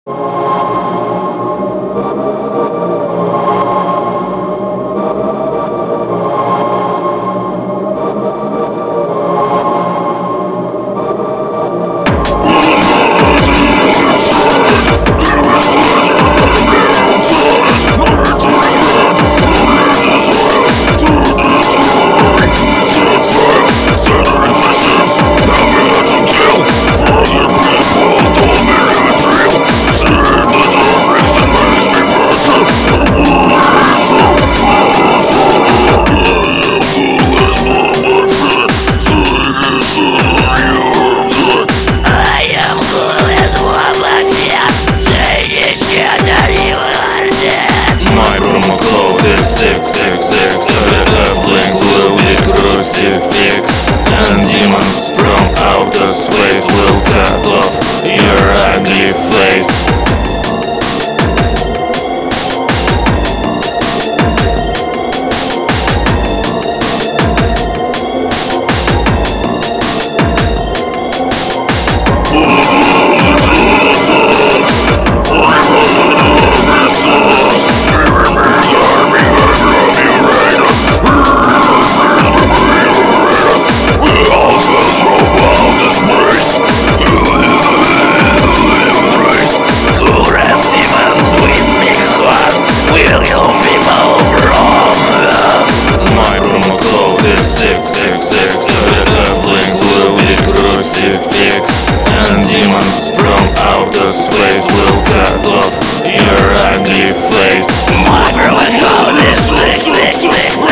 is 666. Earthling will be crucifixed, and demons from outer space will cut off your ugly face. Earthling will be crucifixed, and demons from outer space will cut off your ugly face. My promo code is 666.